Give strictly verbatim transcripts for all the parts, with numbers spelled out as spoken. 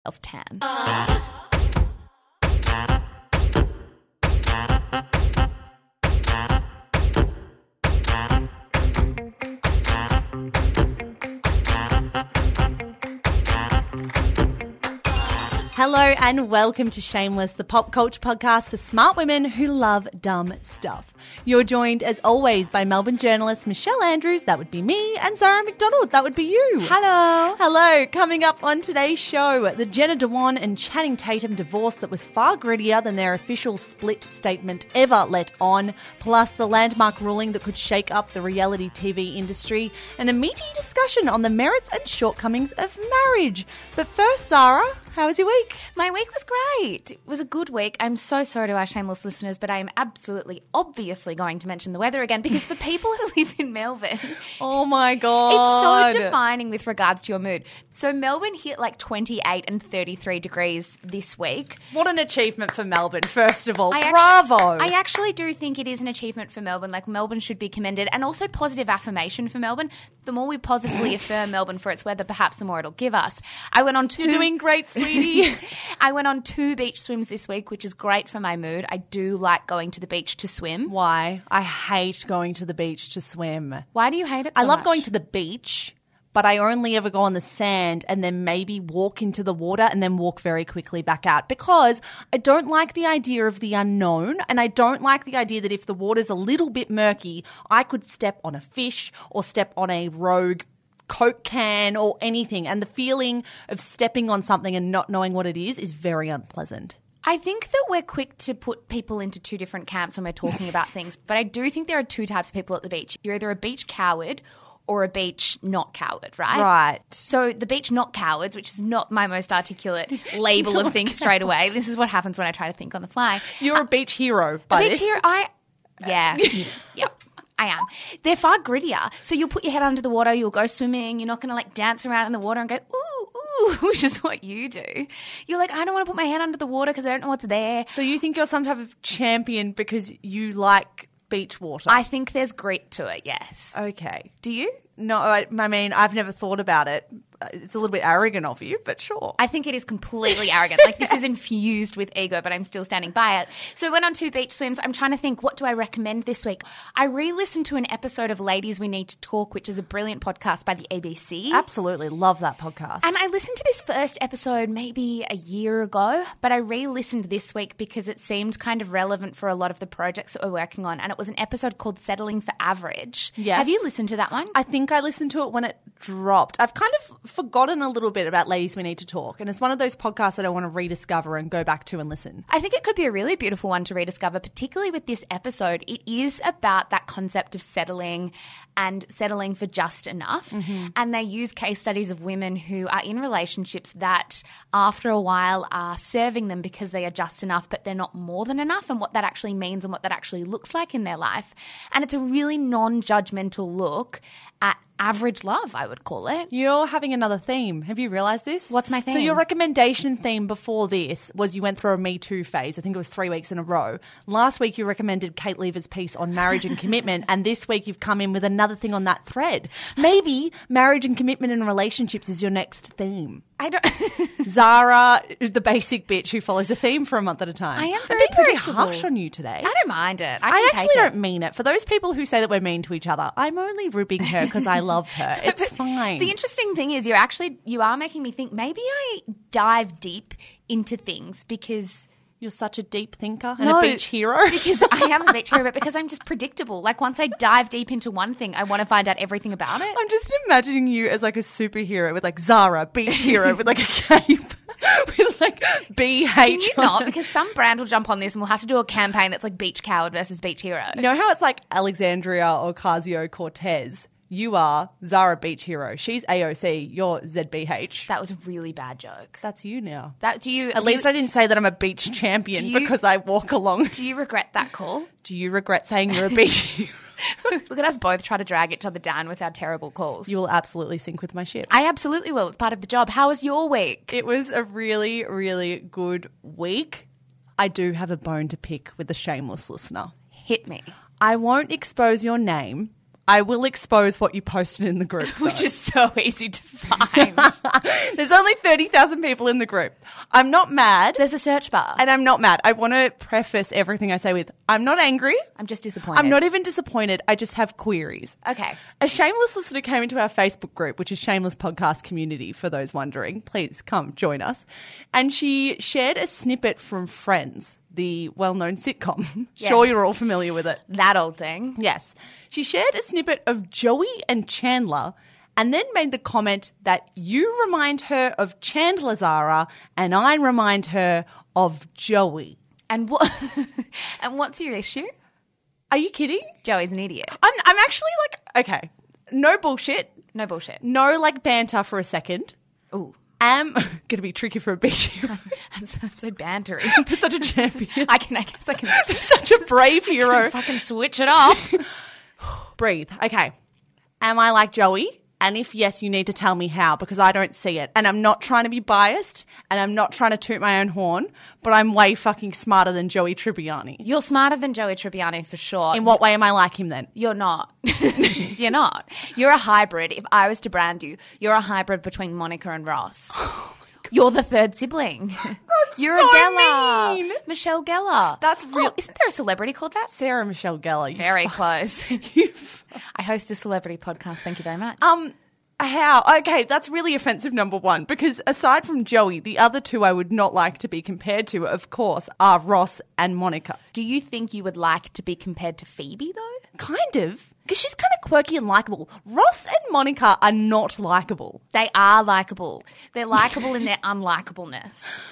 tan. Hello and welcome to Shameless, the pop culture podcast for smart women who love dumb stuff. You're joined, as always, by Melbourne journalist Michelle Andrews, that would be me, and Zara McDonald, that would be you. Hello. Hello. Coming up on today's show, the Jenna Dewan and Channing Tatum divorce that was far grittier than their official split statement ever let on, plus the landmark ruling that could shake up the reality T V industry, and a meaty discussion on the merits and shortcomings of marriage. But first, Zara, how was your week? My week was great. It was a good week. I'm so sorry to our shameless listeners, but I am absolutely, obviously going to mention the weather again because for people who live in Melbourne, oh my God, it's so defining with regards to your mood. So Melbourne hit like twenty-eight and thirty-three degrees this week. What an achievement for Melbourne, first of all. I Bravo. Actually, I actually do think it is an achievement for Melbourne. Like, Melbourne should be commended, and also positive affirmation for Melbourne. The more we positively affirm Melbourne for its weather, perhaps the more it'll give us. I went on two... You're doing great, sweetie. I went on two beach swims this week, which is great for my mood. I do like going to the beach to swim. Why? I hate going to the beach to swim. Why do you hate it so I love much? going to the beach, but I only ever go on the sand and then maybe walk into the water and then walk very quickly back out because I don't like the idea of the unknown, and I don't like the idea that if the water's a little bit murky, I could step on a fish or step on a rogue Coke can or anything, and the feeling of stepping on something and not knowing what it is is very unpleasant. I think that we're quick to put people into two different camps when we're talking about things, but I do think there are two types of people at the beach. You're either a beach coward or a beach not coward, right? Right. So the beach not cowards, which is not my most articulate label of things straight away. This is what happens when I try to think on the fly. You're uh, a beach hero by a beach this. hero, I, yeah, yep. I am. They're far grittier. So you'll put your head under the water, you'll go swimming, you're not going to like dance around in the water and go, ooh, ooh, which is what you do. You're like, I don't want to put my head under the water because I don't know what's there. So you think you're some type of champion because you like beach water? I think there's grit to it, yes. Okay. Do you? No, I, I mean, I've never thought about it. It's a little bit arrogant of you, but sure. I think it is completely arrogant. Like, this is infused with ego, but I'm still standing by it. So I went on two beach swims. I'm trying to think, what do I recommend this week? I re-listened to an episode of Ladies We Need to Talk, which is a brilliant podcast by the A B C. Absolutely. Love that podcast. And I listened to this first episode maybe a year ago, but I re-listened this week because it seemed kind of relevant for a lot of the projects that we're working on. And it was an episode called Settling for Average. Yes. Have you listened to that one? I think I listened to it when it dropped. I've kind of forgotten a little bit about Ladies We Need to Talk, and it's one of those podcasts that I want to rediscover and go back to and listen. I think it could be a really beautiful one to rediscover, particularly with this episode. It is about that concept of settling and settling for just enough. Mm-hmm. And they use case studies of women who are in relationships that after a while are serving them because they are just enough, but they're not more than enough, and what that actually means and what that actually looks like in their life. And it's a really non-judgmental look at average love, I would call it. You're having another theme. Have you realised this? What's my theme? So your recommendation theme before this was you went through a Me Too phase. I think it was three weeks in a row. Last week you recommended Kate Lever's piece on marriage and commitment, and this week you've come in with another thing on that thread. Maybe marriage and commitment and relationships is your next theme. I don't. Zara, the basic bitch who follows a theme for a month at a time. I am very I'm being pretty predictable. harsh on you today. I don't mind it. I, I can actually take don't it. mean it. For those people who say that we're mean to each other, I'm only ribbing her because I love her. It's fine. The interesting thing is you're actually, you are making me think maybe I dive deep into things because... You're such a deep thinker and no, a beach hero. Because I am a beach hero, but because I'm just predictable. Like, once I dive deep into one thing, I want to find out everything about it. I'm just imagining you as like a superhero with like Zara, beach hero with like a cape with like B H. Can you not? Because some brand will jump on this and we'll have to do a campaign that's like beach coward versus beach hero. You know how it's like Alexandria Ocasio-Cortez? You are Zara Beach Hero. She's A O C. You're Z B H. That was a really bad joke. That's you now. That do you? At do least you, I didn't say that I'm a beach champion you, because I walk along. Do you regret that call? Do you regret saying you're a beach hero? Look at us both try to drag each other down with our terrible calls. You will absolutely sink with my ship. I absolutely will. It's part of the job. How was your week? It was a really, really good week. I do have a bone to pick with the shameless listener. Hit me. I won't expose your name I will expose what you posted in the group. Which is so easy to find. There's only thirty thousand people in the group. I'm not mad. There's a search bar. And I'm not mad. I want to preface everything I say with, I'm not angry. I'm just disappointed. I'm not even disappointed. I just have queries. Okay. A shameless listener came into our Facebook group, which is Shameless Podcast Community, for those wondering. Please come join us. And she shared a snippet from Friends, the well-known sitcom. Yeah. Sure, you're all familiar with it. That old thing. Yes. She shared a snippet of Joey and Chandler and then made the comment that you remind her of Chandler, Zara, and I remind her of Joey. And what? And what's your issue? Are you kidding? Joey's an idiot. I'm, I'm actually like, okay, no bullshit. No bullshit. No like banter for a second. Ooh. Am going to be tricky for a beach hero. I'm so, I'm so bantery. You're such a champion. I can, I guess I can. Such a brave hero. Fucking switch it off. Breathe. Okay. Am I like Joey? And if yes, you need to tell me how, because I don't see it. And I'm not trying to be biased and I'm not trying to toot my own horn, but I'm way fucking smarter than Joey Tribbiani. You're smarter than Joey Tribbiani for sure. In what way am I like him then? You're not. You're not. You're a hybrid. If I was to brand you, you're a hybrid between Monica and Ross. Oh you're the third sibling. You're so a Geller. mean. Michelle Geller. That's real. Oh, isn't there a celebrity called that? Sarah Michelle Gellar. Very fuck. close. You I host a celebrity podcast. Thank you very much. Um, how? Okay, that's really offensive, number one, because aside from Joey, the other two I would not like to be compared to, of course, are Ross and Monica. Do you think you would like to be compared to Phoebe, though? Kind of, because she's kind of quirky and likable. Ross and Monica are not likable. They are likable. They're likable in their unlikableness.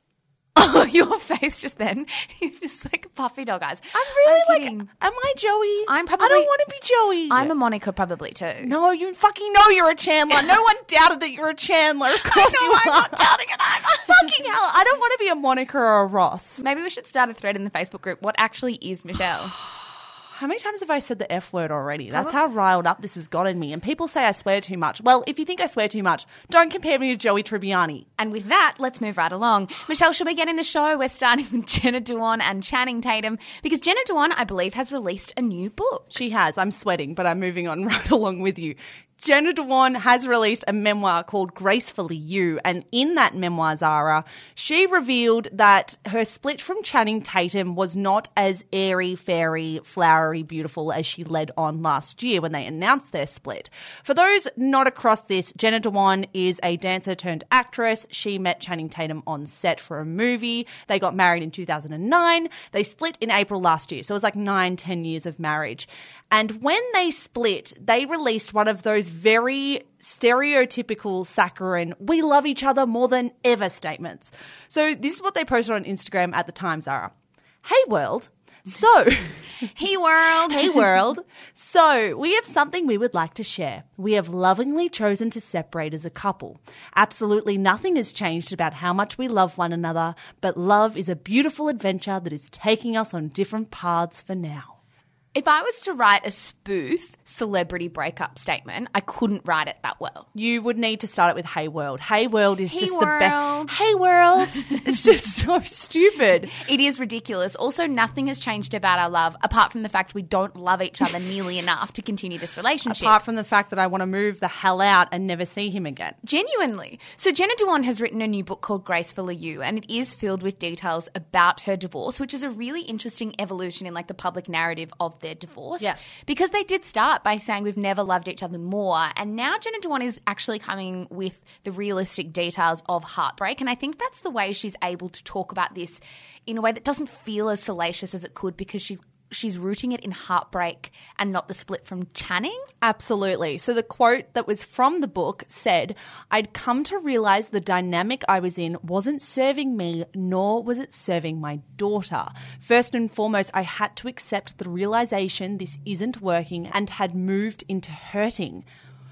Oh, your face just then. You're just like puffy dog eyes. I'm really I'm like, kidding. am I Joey? I'm probably- I don't want to be Joey. I'm a Monica probably too. No, you fucking know you're a Chandler. No one doubted that you're a Chandler. Of course know, you I'm are. not doubting it either. Fucking hell. I don't want to be a Monica or a Ross. Maybe we should start a thread in the Facebook group. What actually is Michelle? How many times have I said the F word already? That's how riled up this has gotten me. And people say I swear too much. Well, if you think I swear too much, don't compare me to Joey Tribbiani. And with that, let's move right along. Michelle, should we get in the show? We're starting with Jenna Dewan and Channing Tatum because Jenna Dewan, I believe, has released a new book. She has. I'm sweating, but I'm moving on right along with you. Jenna Dewan has released a memoir called Gracefully You, and in that memoir, Zara, she revealed that her split from Channing Tatum was not as airy, fairy, flowery, beautiful as she led on last year when they announced their split. For those not across this, Jenna Dewan is a dancer turned actress. She met Channing Tatum on set for a movie. They got married in two thousand nine. They split in April last year, so it was like nine, ten years of marriage. And when they split, they released one of those very stereotypical saccharine, we love each other more than ever statements. So this is what they posted on Instagram at the time, Zara. Hey world. So, Hey world. hey world. So, we have something we would like to share. We have lovingly chosen to separate as a couple. Absolutely nothing has changed about how much we love one another, but love is a beautiful adventure that is taking us on different paths for now. If I was to write a spoof celebrity breakup statement, I couldn't write it that well. You would need to start it with Hey World. Hey World is Hey just world. the best. Hey World. It's just so stupid. It is ridiculous. Also, nothing has changed about our love apart from the fact we don't love each other nearly enough to continue this relationship. Apart from the fact that I want to move the hell out and never see him again. Genuinely. So Jenna Dewan has written a new book called Gracefully You, and it is filled with details about her divorce, which is a really interesting evolution in like the public narrative of their divorce. Yes. Because they did start by saying we've never loved each other more, and now Jenna Dewan is actually coming with the realistic details of heartbreak, and I think that's the way she's able to talk about this in a way that doesn't feel as salacious as it could because she's she's rooting it in heartbreak and not the split from Channing. Absolutely. So the quote that was from the book said, I'd come to realize the dynamic I was in wasn't serving me, nor was it serving my daughter. First and foremost, I had to accept the realization this isn't working and had moved into hurting.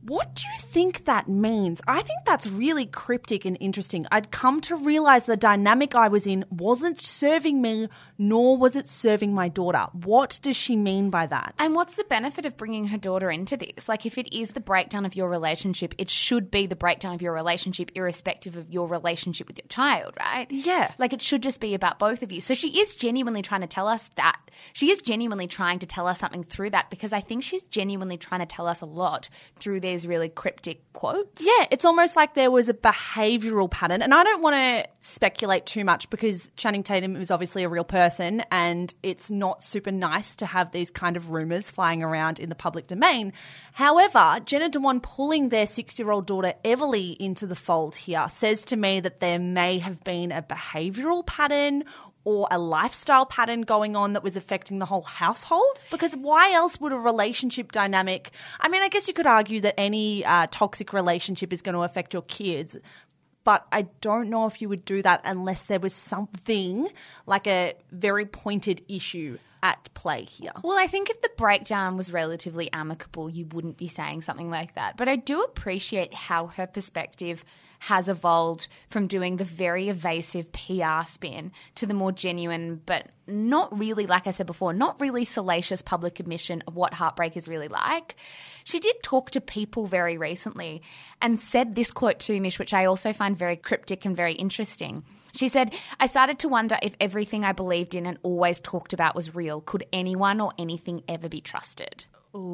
What do you think that means? I think that's really cryptic and interesting. I'd come to realize the dynamic I was in wasn't serving me, nor was it serving my daughter. What does she mean by that? And what's the benefit of bringing her daughter into this? Like, if it is the breakdown of your relationship, it should be the breakdown of your relationship irrespective of your relationship with your child, right? Yeah. Like, it should just be about both of you. So she is genuinely trying to tell us that. She is genuinely trying to tell us something through that, because I think she's genuinely trying to tell us a lot through these really cryptic quotes. Yeah, it's almost like there was a behavioural pattern. And I don't want to speculate too much because Channing Tatum is obviously a real person and it's not super nice to have these kind of rumours flying around in the public domain. However, Jenna Dewan pulling their six-year-old daughter Everly into the fold here says to me that there may have been a behavioural pattern or a lifestyle pattern going on that was affecting the whole household? Because why else would a relationship dynamic – I mean, I guess you could argue that any uh, toxic relationship is going to affect your kids, but I don't know if you would do that unless there was something like a very pointed issue at play here. Well, I think if the breakdown was relatively amicable, you wouldn't be saying something like that. But I do appreciate how her perspective has evolved from doing the very evasive P R spin to the more genuine, but not really, like I said before, not really salacious public admission of what heartbreak is really like. She did talk to People very recently and said this quote to Mish, which I also find very cryptic and very interesting. She said, "I started to wonder if everything I believed in and always talked about was real. Could anyone or anything ever be trusted?"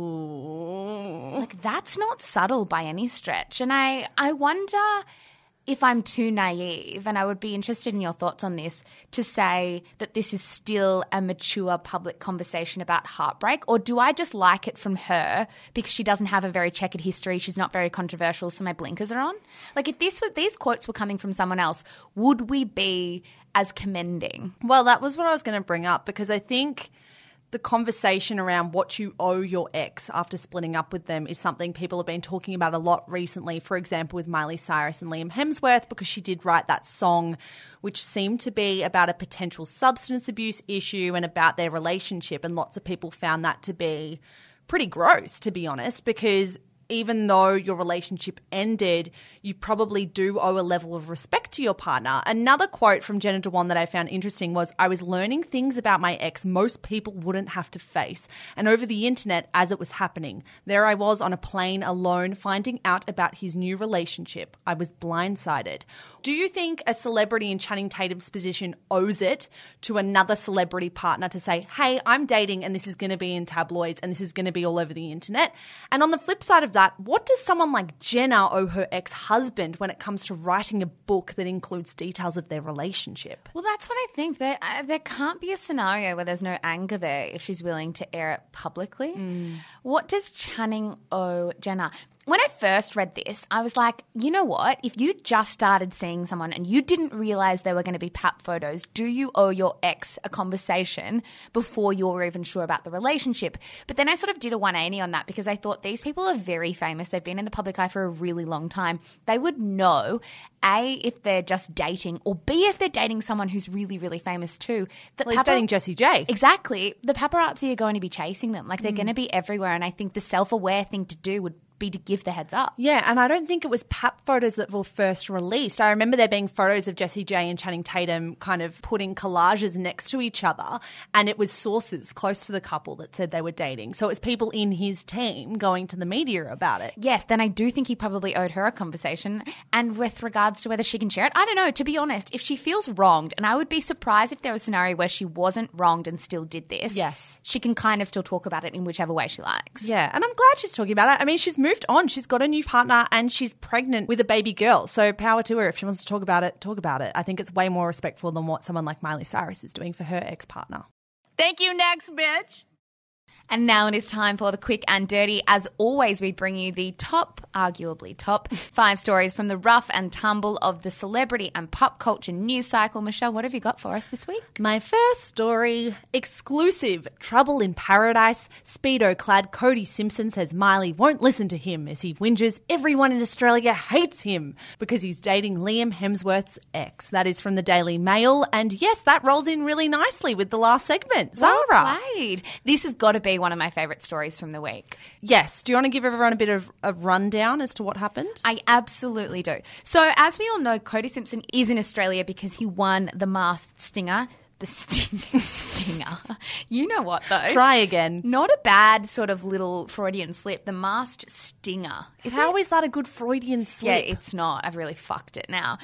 Ooh. Like, that's not subtle by any stretch. And I, I wonder if I'm too naive, and I would be interested in your thoughts on this, to say that this is still a mature public conversation about heartbreak, or do I just like it from her because she doesn't have a very checkered history, she's not very controversial, so my blinkers are on? Like, if this were, these quotes were coming from someone else, would we be as commending? Well, that was what I was going to bring up, because I think the conversation around what you owe your ex after splitting up with them is something people have been talking about a lot recently, for example, with Miley Cyrus and Liam Hemsworth, because she did write that song which seemed to be about a potential substance abuse issue and about their relationship, and lots of people found that to be pretty gross, to be honest, because even though your relationship ended, you probably do owe a level of respect to your partner. Another quote from Jenna Dewan that I found interesting was, "I was learning things about my ex most people wouldn't have to face, and over the internet as it was happening. There I was on a plane alone finding out about his new relationship. I was blindsided." Do you think a celebrity in Channing Tatum's position owes it to another celebrity partner to say, hey, I'm dating and this is going to be in tabloids and this is going to be all over the internet? And on the flip side of that, what does someone like Jenna owe her ex-husband when it comes to writing a book that includes details of their relationship? Well, that's what I think. There, uh, there can't be a scenario where there's no anger there if she's willing to air it publicly. Mm. What does Channing owe Jenna? When I first read this, I was like, you know what? If you just started seeing someone and you didn't realize they were going to be pap photos, do you owe your ex a conversation before you're even sure about the relationship? But then I sort of did a one eighty on that, because I thought these people are very famous. They've been in the public eye for a really long time. They would know, A, if they're just dating, or B, if they're dating someone who's really, really famous too. That well, he's dating Jessie J. Exactly. The paparazzi are going to be chasing them. Like, they're mm. going to be everywhere. And I think the self-aware thing to do would be to give the heads up. Yeah, and I don't think it was pap photos that were first released. I remember there being photos of Jessie J and Channing Tatum kind of putting collages next to each other, and it was sources close to the couple that said they were dating. So it was people in his team going to the media about it. Yes, then I do think he probably owed her a conversation. And with regards to whether she can share it, I don't know. To be honest, if she feels wronged, and I would be surprised if there was a scenario where she wasn't wronged and still did this. Yes. She can kind of still talk about it in whichever way she likes. Yeah, and I'm glad she's talking about it. I mean, she's moved on. She's got a new partner and she's pregnant with a baby girl. So power to her. If she wants to talk about it, talk about it. I think it's way more respectful than what someone like Miley Cyrus is doing for her ex-partner. Thank you. Next, bitch. And now it is time for the quick and dirty. As always, we bring you the top, arguably top, five stories from the rough and tumble of the celebrity and pop culture news cycle. Michelle, what have you got for us this week? My first story, exclusive, trouble in paradise. Speedo-clad Cody Simpson says Miley won't listen to him as he whinges everyone in Australia hates him because he's dating Liam Hemsworth's ex. That is from the Daily Mail. And yes, that rolls in really nicely with the last segment. Zara. Well played. This has got to be one of my favourite stories from the week. Yes. Do you want to give everyone a bit of a rundown as to what happened? I absolutely do. So as we all know, Cody Simpson is in Australia because he won the Masked Singer. The sting- stinger. You know what, though? Try again. Not a bad sort of little Freudian slip. The Masked Stinger. Is How it? is that a good Freudian slip? Yeah, it's not. I've really fucked it now.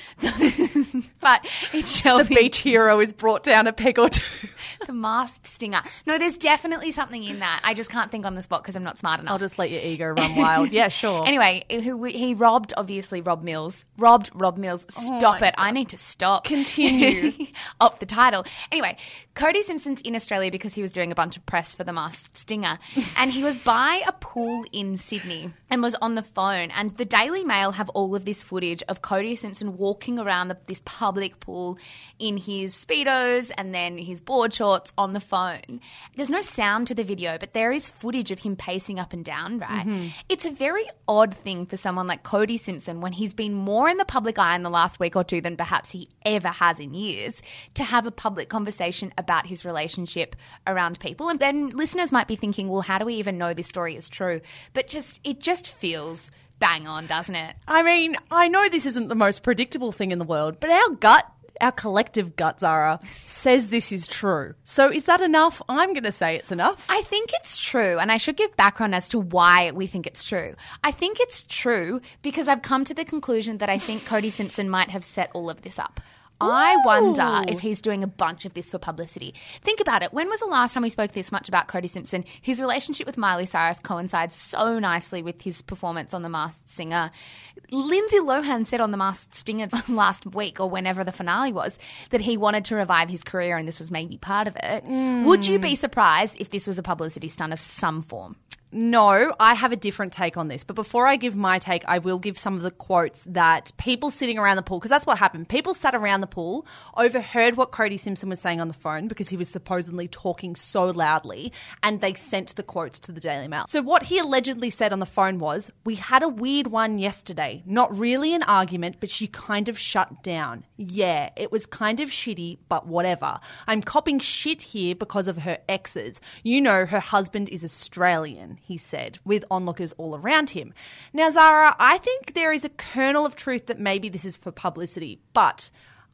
But it shall The be. beach hero is brought down a peg or two. The Masked Stinger. No, there's definitely something in that. I just can't think on the spot because I'm not smart enough. I'll just let your ego run wild. Yeah, sure. Anyway, who he robbed, obviously, Rob Mills. Robbed Rob Mills. Stop Oh it. I need to stop. Continue. Up the title. Anyway, Cody Simpson's in Australia because he was doing a bunch of press for the Masked Stinger. And he was by a pool in Sydney and was on the phone. And the Daily Mail have all of this footage of Cody Simpson walking around the, this public pool in his Speedos and then his board shorts on the phone. There's no sound to the video, but there is footage of him pacing up and down, right? Mm-hmm. It's a very odd thing for someone like Cody Simpson, when he's been more in the public eye in the last week or two than perhaps he ever has in years, to have a public conversation about his relationship around people. And then listeners might be thinking, well, how do we even know this story is true? But just it just feels bang on, doesn't it? I mean, I know this isn't the most predictable thing in the world, but our gut, our collective gut, Zara, says this is true. So is that enough? I'm going to say it's enough. I think it's true, and I should give background as to why we think it's true. I think it's true because I've come to the conclusion that I think Cody Simpson might have set all of this up. I wonder if he's doing a bunch of this for publicity. Think about it. When was the last time we spoke this much about Cody Simpson? His relationship with Miley Cyrus coincides so nicely with his performance on The Masked Singer. Lindsay Lohan said on The Masked Singer last week, or whenever the finale was, that he wanted to revive his career and this was maybe part of it. Mm. Would you be surprised if this was a publicity stunt of some form? No, I have a different take on this. But before I give my take, I will give some of the quotes that people sitting around the pool, because that's what happened. People sat around the pool, overheard what Cody Simpson was saying on the phone because he was supposedly talking so loudly, and they sent the quotes to the Daily Mail. So what he allegedly said on the phone was, "We had a weird one yesterday. Not really an argument, but she kind of shut down. Yeah, it was kind of shitty, but whatever. I'm copping shit here because of her exes. You know, her husband is Australian," he said, with onlookers all around him. Now, Zara, I think there is a kernel of truth that maybe this is for publicity, but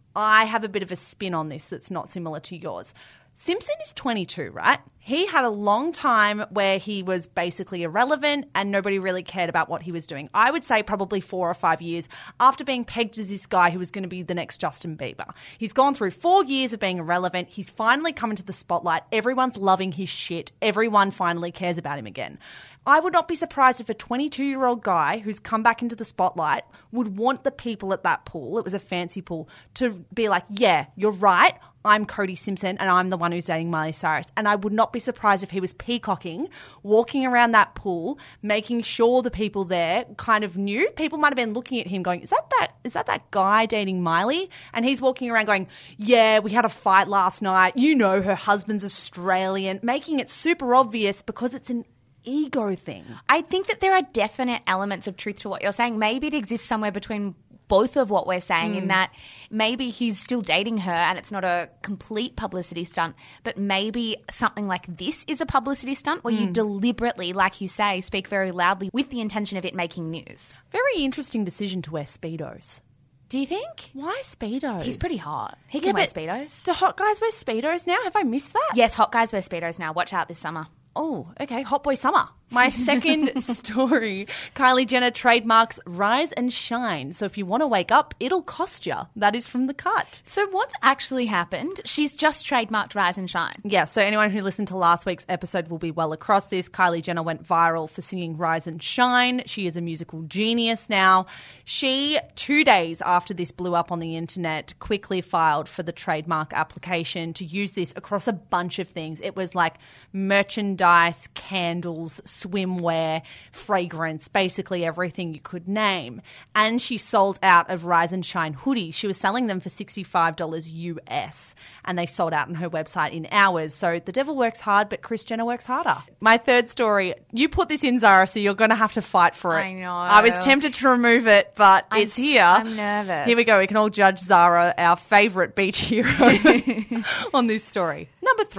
I have a bit of a spin on this that's not similar to yours. Simpson is twenty-two, right? He had a long time where he was basically irrelevant and nobody really cared about what he was doing. I would say probably four or five years after being pegged as this guy who was going to be the next Justin Bieber. He's gone through four years of being irrelevant. He's finally come into the spotlight. Everyone's loving his shit. Everyone finally cares about him again. I would not be surprised if a twenty-two-year-old guy who's come back into the spotlight would want the people at that pool, it was a fancy pool, to be like, yeah, you're right, I'm Cody Simpson and I'm the one who's dating Miley Cyrus. And I would not be surprised if he was peacocking, walking around that pool, making sure the people there kind of knew. People might have been looking at him going, is that that, is that that guy dating Miley? And he's walking around going, yeah, we had a fight last night. You know, her husband's Australian, making it super obvious because it's an ego thing. I think that there are definite elements of truth to what you're saying. Maybe it exists somewhere between both of what we're saying mm. in that maybe he's still dating her and it's not a complete publicity stunt, but maybe something like this is a publicity stunt where mm. you deliberately, like you say, speak very loudly with the intention of it making news. Very interesting decision to wear Speedos. Do you think? Why Speedos? He's pretty hot. He yeah, can wear Speedos. Do hot guys wear Speedos now? Have I missed that? Yes, hot guys wear Speedos now. Watch out this summer. Oh, okay. Hot boy summer. My second story, Kylie Jenner trademarks Rise and Shine. So if you want to wake up, it'll cost you. That is from The Cut. So what's actually happened? She's just trademarked Rise and Shine. Yeah, so anyone who listened to last week's episode will be well across this. Kylie Jenner went viral for singing Rise and Shine. She is a musical genius now. She, two days after this blew up on the internet, quickly filed for the trademark application to use this across a bunch of things. It was like merchandise, candles, swimwear, fragrance, basically everything you could name. And she sold out of Rise and Shine hoodies. She was selling them for sixty-five dollars U S and they sold out on her website in hours. So the devil works hard, but Kris Jenner works harder. My third story, you put this in, Zara, so you're going to have to fight for it. I know. I was tempted to remove it, but I'm it's here. I'm nervous. Here we go. We can all judge Zara, our favourite beach hero, on this story. Number three.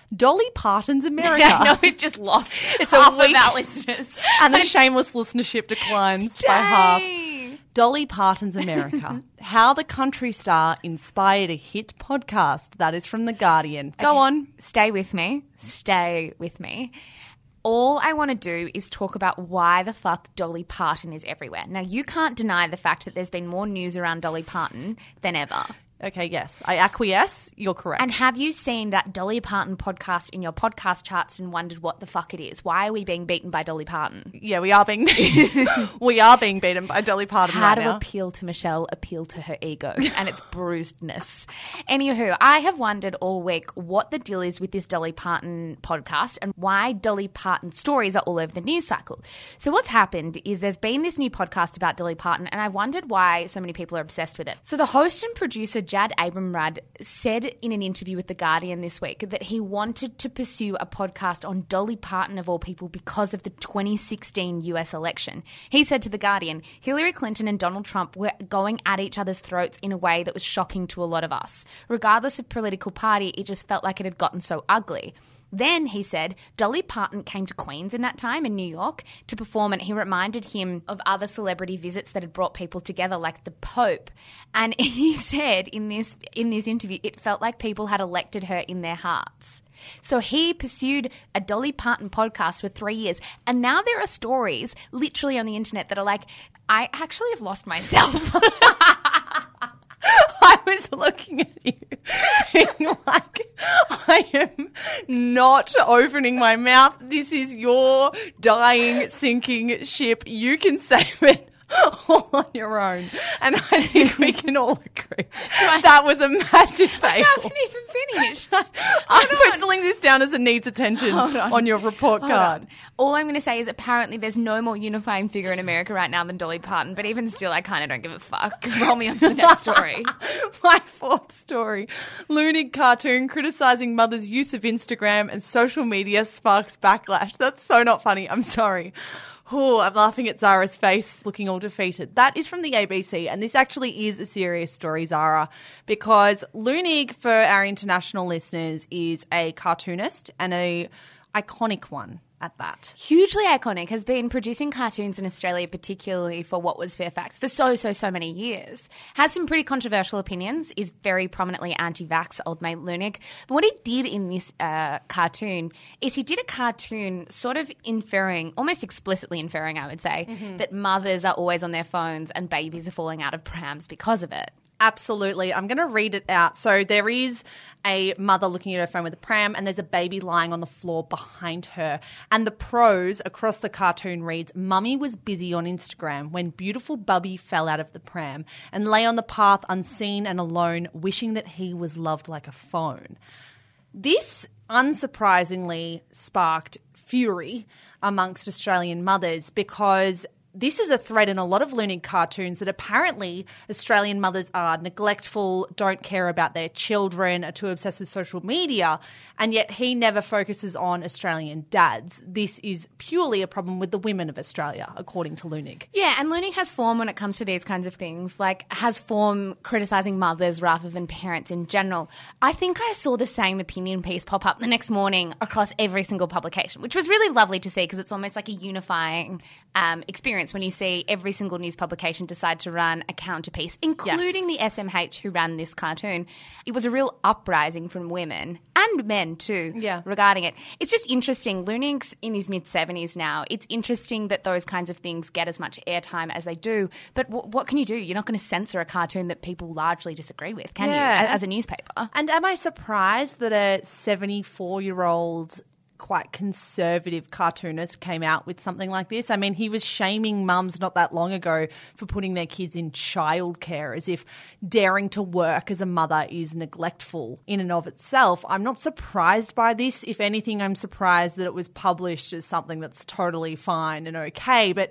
Dolly Parton's America. I know we've just lost It's half a week. of our listeners. And the shameless listenership declines Stay. by half. Dolly Parton's America. How the country star inspired a hit podcast. That is from The Guardian. Go Okay. on. Stay with me. Stay with me. All I want to do is talk about why the fuck Dolly Parton is everywhere. Now, you can't deny the fact that there's been more news around Dolly Parton than ever. Okay, yes. I acquiesce. You're correct. And have you seen that Dolly Parton podcast in your podcast charts and wondered what the fuck it is? Why are we being beaten by Dolly Parton? yeah, we are being we are being beaten by Dolly Parton How right to now. appeal to Michelle, appeal to her ego and its bruisedness. Anywho, I have wondered all week what the deal is with this Dolly Parton podcast and why Dolly Parton stories are all over the news cycle. So what's happened is there's been this new podcast about Dolly Parton and I wondered why so many people are obsessed with it. So the host and producer Jad Abumrad said in an interview with The Guardian this week that he wanted to pursue a podcast on Dolly Parton of all people because of the twenty sixteen U S election. He said to The Guardian, Hillary Clinton and Donald Trump were going at each other's throats in a way that was shocking to a lot of us. Regardless of political party, it just felt like it had gotten so ugly. Then, he said, Dolly Parton came to Queens in that time in New York to perform, and he reminded him of other celebrity visits that had brought people together, like the Pope. And he said in this in this interview, it felt like people had elected her in their hearts. So he pursued a Dolly Parton podcast for three years, and now there are stories literally on the internet that are like, I actually have lost myself. I was looking at you being like, I am not opening my mouth. This is your dying, sinking ship. You can save it all on your own. And I think we can all agree I- that was a massive fail. I haven't even finished. I'm Hold on. penciling this down as a needs attention Hold on. on your report Hold card. on. All I'm going to say is apparently there's no more unifying figure in America right now than Dolly Parton, but even still, I kind of don't give a fuck. Roll me on to the next story. My fourth story. Loonig cartoon criticising mother's use of Instagram and social media sparks backlash. That's so not funny. I'm sorry. Oh, I'm laughing at Zara's face, looking all defeated. That is from the A B C, and this actually is a serious story, Zara, because Loonig, for our international listeners, is a cartoonist and a iconic one at that. Hugely iconic, has been producing cartoons in Australia, particularly for what was Fairfax, for so, so, so many years. Has some pretty controversial opinions, is very prominently anti-vax, old mate Loonig. But what he did in this uh, cartoon is he did a cartoon sort of inferring, almost explicitly inferring, I would say, mm-hmm. that mothers are always on their phones and babies are falling out of prams because of it. Absolutely. I'm going to read it out. So there is a mother looking at her phone with a pram and there's a baby lying on the floor behind her. And the prose across the cartoon reads, Mummy was busy on Instagram when beautiful Bubby fell out of the pram and lay on the path unseen and alone, wishing that he was loved like a phone. This unsurprisingly sparked fury amongst Australian mothers because this is a thread in a lot of Loonig cartoons that apparently Australian mothers are neglectful, don't care about their children, are too obsessed with social media, and yet he never focuses on Australian dads. This is purely a problem with the women of Australia, according to Loonig. Yeah, and Loonig has form when it comes to these kinds of things, like has form criticising mothers rather than parents in general. I think I saw the same opinion piece pop up the next morning across every single publication, which was really lovely to see because it's almost like a unifying um, experience when you see every single news publication decide to run a counter piece, including Yes. the S M H who ran this cartoon. It was a real uprising from women and men too Yeah. regarding it. It's just interesting. Loonig's in his mid-seventies now. It's interesting that those kinds of things get as much airtime as they do. But w- what can you do? You're not going to censor a cartoon that people largely disagree with, can Yeah. you, as a newspaper? And am I surprised that a seventy-four-year-old quite conservative cartoonist came out with something like this? I mean, he was shaming mums not that long ago for putting their kids in childcare, as if daring to work as a mother is neglectful in and of itself. I'm not surprised by this. If anything, I'm surprised that it was published as something that's totally fine and okay. But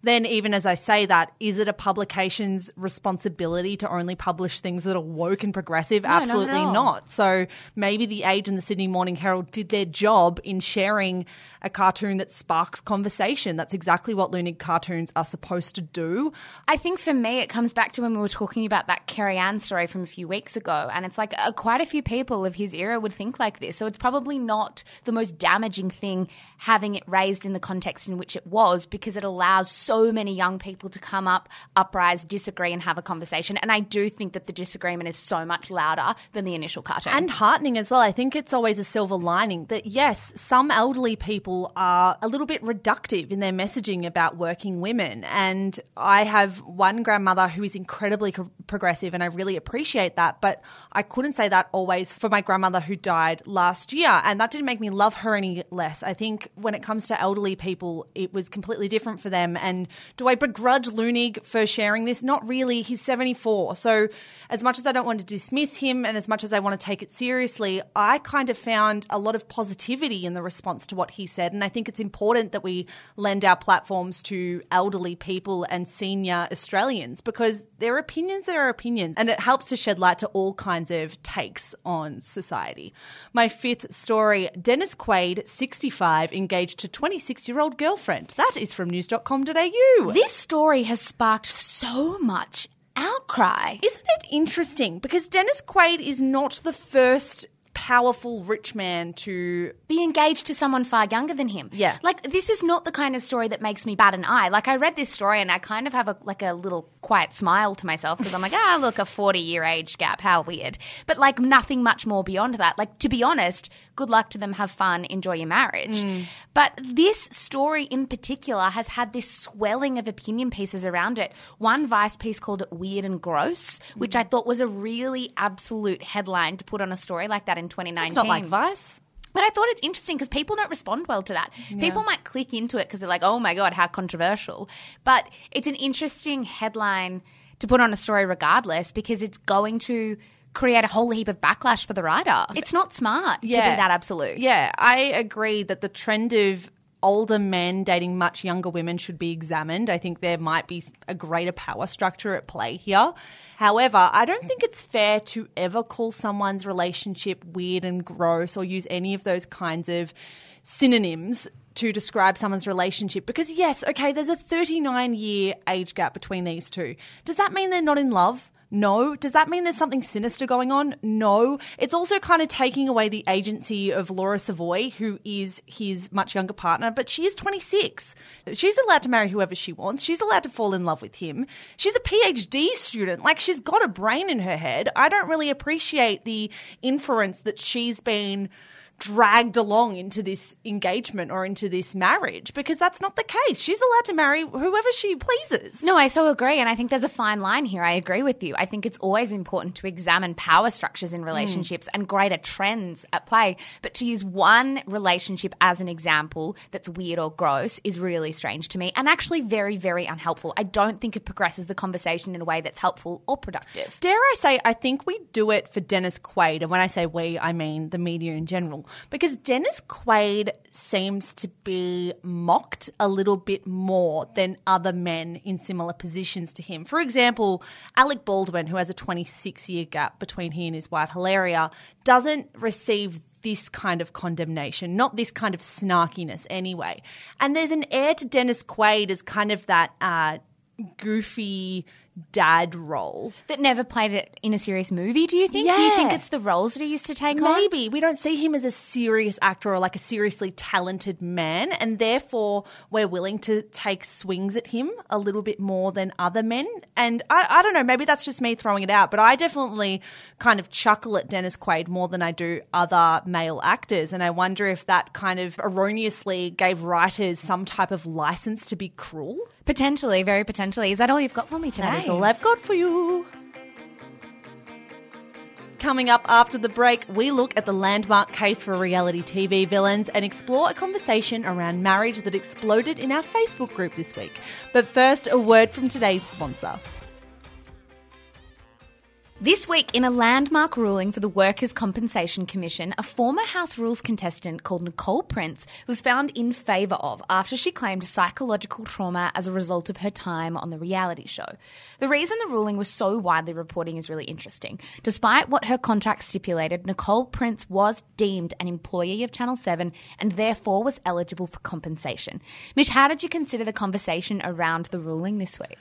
then even as I say that, is it a publication's responsibility to only publish things that are woke and progressive? No, not at Absolutely all. not. So maybe The Age and the Sydney Morning Herald did their job in sharing a cartoon that sparks conversation. That's exactly what Leunig cartoons are supposed to do. I think for me, it comes back to when we were talking about that Kerry Ann story from a few weeks ago. And it's like uh, quite a few people of his era would think like this. So it's probably not the most damaging thing having it raised in the context in which it was, because it allows so many young people to come up, uprise, disagree and have a conversation. And I do think that the disagreement is so much louder than the initial cartoon. And heartening as well. I think it's always a silver lining that, yes, some elderly people are a little bit reductive in their messaging about working women. And I have one grandmother who is incredibly co- progressive, and I really appreciate that. But I couldn't say that always for my grandmother who died last year. And that didn't make me love her any less. I think when it comes to elderly people, it was completely different for them. And do I begrudge Leunig for sharing this? Not really. He's seventy-four. So as much as I don't want to dismiss him and as much as I want to take it seriously, I kind of found a lot of positivity in the response to what he said. And I think it's important that we lend our platforms to elderly people and senior Australians, because their opinions are opinions, and it helps to shed light to all kinds of takes on society. My fifth story, Dennis Quaid, sixty-five, engaged to twenty-six-year-old girlfriend. That is from news dot com dot a u. This story has sparked so much outcry. Isn't it interesting? Because Dennis Quaid is not the first powerful rich man to be engaged to someone far younger than him. Yeah. Like, this is not the kind of story that makes me bat an eye. Like, I read this story and I kind of have a like a little quiet smile to myself, because I'm like, ah, look, a forty-year age gap. How weird. But, like, nothing much more beyond that. Like, to be honest, good luck to them. Have fun. Enjoy your marriage. Mm. But this story in particular has had this swelling of opinion pieces around it. One Vice piece called it Weird and Gross, which mm. I thought was a really absolute headline to put on a story like that in twenty nineteen. It's not like Vice. But I thought it's interesting because people don't respond well to that. Yeah. People might click into it because they're like, oh my God, how controversial. But it's an interesting headline to put on a story regardless, because it's going to create a whole heap of backlash for the writer. It's not smart yeah. to be that absolute. Yeah, I agree that the trend of older men dating much younger women should be examined. I think there might be a greater power structure at play here. However, I don't think it's fair to ever call someone's relationship weird and gross or use any of those kinds of synonyms to describe someone's relationship, because yes, okay, there's a thirty-nine year age gap between these two. Does that mean they're not in love? No. Does that mean there's something sinister going on? No. It's also kind of taking away the agency of Laura Savoy, who is his much younger partner, but she is twenty-six. She's allowed to marry whoever she wants. She's allowed to fall in love with him. She's a PhD student. Like, she's got a brain in her head. I don't really appreciate the inference that she's been dragged along into this engagement or into this marriage, because that's not the case. She's allowed to marry whoever she pleases. No, I so agree. And I think there's a fine line here. I agree with you. I think it's always important to examine power structures in relationships mm. and greater trends at play. But to use one relationship as an example that's weird or gross is really strange to me, and actually very, very unhelpful. I don't think it progresses the conversation in a way that's helpful or productive. Dare I say, I think we do it for Dennis Quaid. And when I say we, I mean the media in general. Because Dennis Quaid seems to be mocked a little bit more than other men in similar positions to him. For example, Alec Baldwin, who has a twenty-six year gap between he and his wife Hilaria, doesn't receive this kind of condemnation, not this kind of snarkiness anyway. And there's an air to Dennis Quaid as kind of that uh, goofy dad role. That never played it in a serious movie, do you think? Yeah. Do you think it's the roles that he used to take Maybe. on? Maybe. We don't see him as a serious actor or like a seriously talented man, and therefore we're willing to take swings at him a little bit more than other men. And I, I don't know, maybe that's just me throwing it out, but I definitely kind of chuckle at Dennis Quaid more than I do other male actors, and I wonder if that kind of erroneously gave writers some type of license to be cruel. Potentially, very potentially. Is that all you've got for me today? That is all I've got for you. Coming up after the break, we look at the landmark case for reality T V villains and explore a conversation around marriage that exploded in our Facebook group this week. But first, a word from today's sponsor. This week, in a landmark ruling for the Workers' Compensation Commission, a former House Rules contestant called Nicole Prince was found in favour of after she claimed psychological trauma as a result of her time on the reality show. The reason the ruling was so widely reported is really interesting. Despite what her contract stipulated, Nicole Prince was deemed an employee of Channel seven and therefore was eligible for compensation. Mish, how did you consider the conversation around the ruling this week?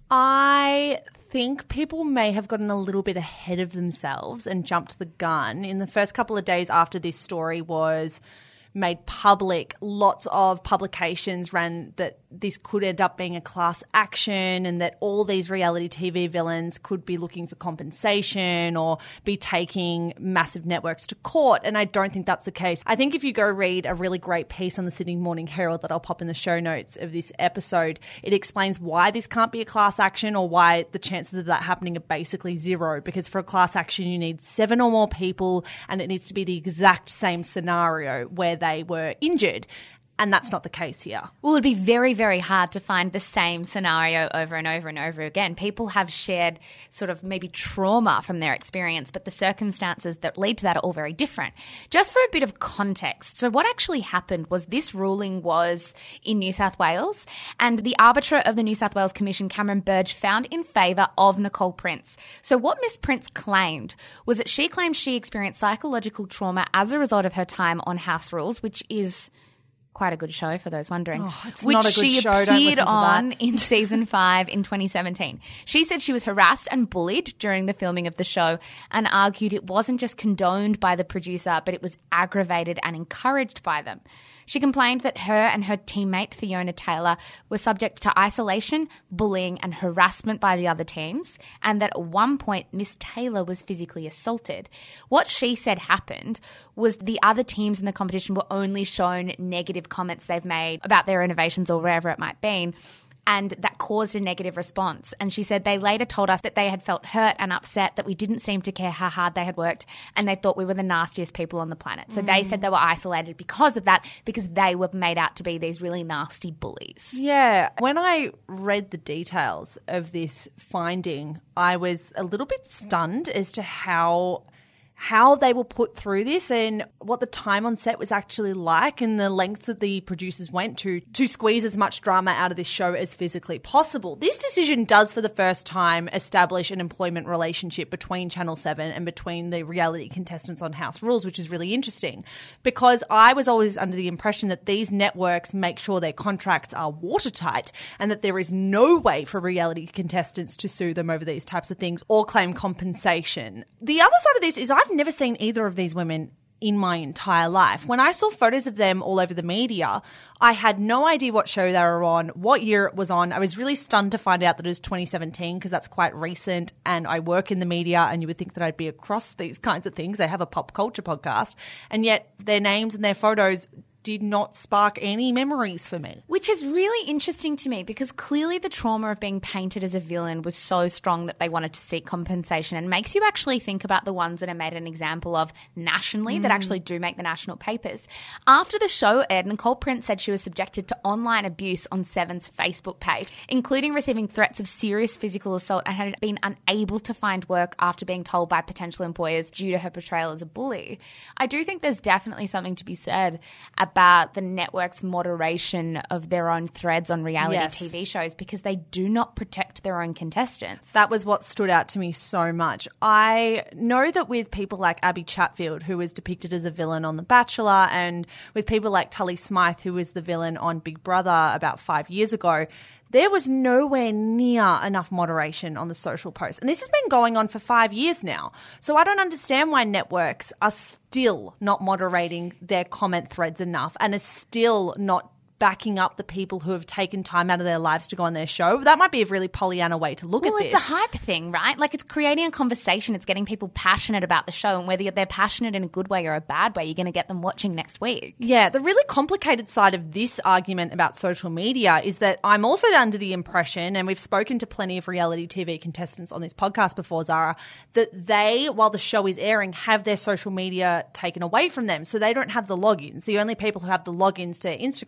I think people may have gotten a little bit ahead of themselves and jumped the gun. In the first couple of days after this story was made public, lots of publications ran that this could end up being a class action and that all these reality T V villains could be looking for compensation or be taking massive networks to court. And I don't think that's the case. I think if you go read a really great piece on the Sydney Morning Herald that I'll pop in the show notes of this episode, it explains why this can't be a class action or why the chances of that happening are basically zero, because for a class action you need seven or more people and it needs to be the exact same scenario where they were injured. And that's not the case here. Well, it'd be very, very hard to find the same scenario over and over and over again. People have shared sort of maybe trauma from their experience, but the circumstances that lead to that are all very different. Just for a bit of context, so what actually happened was this ruling was in New South Wales, and the arbiter of the New South Wales Commission, Cameron Burge, found in favour of Nicole Prince. So what Miss Prince claimed was that she claimed she experienced psychological trauma as a result of her time on House Rules, which is quite a good show for those wondering, oh, it's which not a good she show. Don't appeared listen to on that. in season five in twenty seventeen. She said she was harassed and bullied during the filming of the show and argued it wasn't just condoned by the producer, but it was aggravated and encouraged by them. She complained that her and her teammate Fiona Taylor were subject to isolation, bullying and harassment by the other teams, and that at one point Miss Taylor was physically assaulted. What she said happened was the other teams in the competition were only shown negative comments they've made about their innovations or wherever it might be, and that caused a negative response. And she said they later told us that they had felt hurt and upset, that we didn't seem to care how hard they had worked, and they thought we were the nastiest people on the planet. So mm. they said they were isolated because of that, because they were made out to be these really nasty bullies. Yeah. When I read the details of this finding, I was a little bit stunned as to how how they were put through this and what the time on set was actually like and the lengths that the producers went to to squeeze as much drama out of this show as physically possible. This decision does for the first time establish an employment relationship between Channel seven and between the reality contestants on House Rules, which is really interesting because I was always under the impression that these networks make sure their contracts are watertight and that there is no way for reality contestants to sue them over these types of things or claim compensation. The other side of this is I've never seen either of these women in my entire life. When I saw photos of them all over the media, I had no idea what show they were on, what year it was on. I was really stunned to find out that it was twenty seventeen because that's quite recent and I work in the media and you would think that I'd be across these kinds of things. I have a pop culture podcast and yet their names and their photos did not spark any memories for me. Which is really interesting to me because clearly the trauma of being painted as a villain was so strong that they wanted to seek compensation and makes you actually think about the ones that are made an example of nationally mm. that actually do make the national papers. After the show aired, Nicole Prince said she was subjected to online abuse on Seven's Facebook page, including receiving threats of serious physical assault and had been unable to find work after being told by potential employers due to her portrayal as a bully. I do think there's definitely something to be said about about the network's moderation of their own threads on reality yes. T V shows because they do not protect their own contestants. That was what stood out to me so much. I know that with people like Abby Chatfield, who was depicted as a villain on The Bachelor, and with people like Tully Smythe, who was the villain on Big Brother about five years ago, there was nowhere near enough moderation on the social posts. And this has been going on for five years now. So I don't understand why networks are still not moderating their comment threads enough and are still not backing up the people who have taken time out of their lives to go on their show. That might be a really Pollyanna way to look well, at this. Well, it's a hype thing, right? Like it's creating a conversation. It's getting people passionate about the show, and whether they're passionate in a good way or a bad way, you're going to get them watching next week. Yeah, the really complicated side of this argument about social media is that I'm also under the impression, and we've spoken to plenty of reality T V contestants on this podcast before, Zara, that they, while the show is airing, have their social media taken away from them. So they don't have the logins. The only people who have the logins to their Instagram profile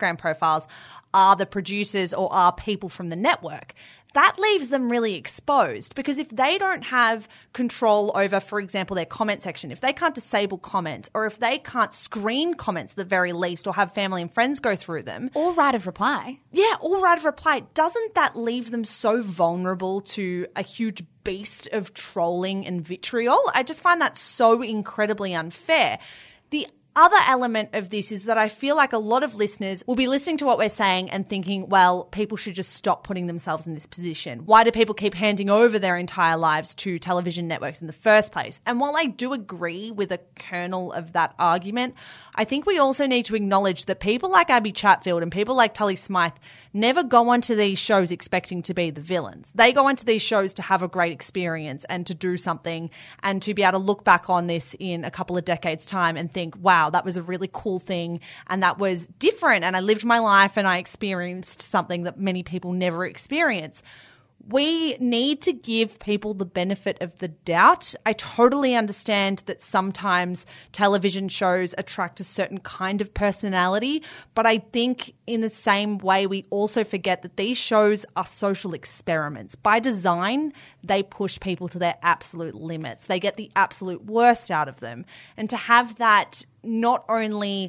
profiles are the producers or are people from the network. That leaves them really exposed, because if they don't have control over, for example, their comment section, if they can't disable comments, or if they can't screen comments at the very least, or have family and friends go through them. Or right of reply. Yeah, or right of reply. Doesn't that leave them so vulnerable to a huge beast of trolling and vitriol? I just find that so incredibly unfair. The other element of this is that I feel like a lot of listeners will be listening to what we're saying and thinking, well, people should just stop putting themselves in this position. Why do people keep handing over their entire lives to television networks in the first place? And while I do agree with a kernel of that argument, I think we also need to acknowledge that people like Abby Chatfield and people like Tully Smythe never go onto these shows expecting to be the villains. They go onto these shows to have a great experience and to do something and to be able to look back on this in a couple of decades' time and think, wow, that was a really cool thing and that was different and I lived my life and I experienced something that many people never experience. We need to give people the benefit of the doubt. I totally understand that sometimes television shows attract a certain kind of personality, but I think in the same way we also forget that these shows are social experiments. By design, they push people to their absolute limits. They get the absolute worst out of them. And to have that not only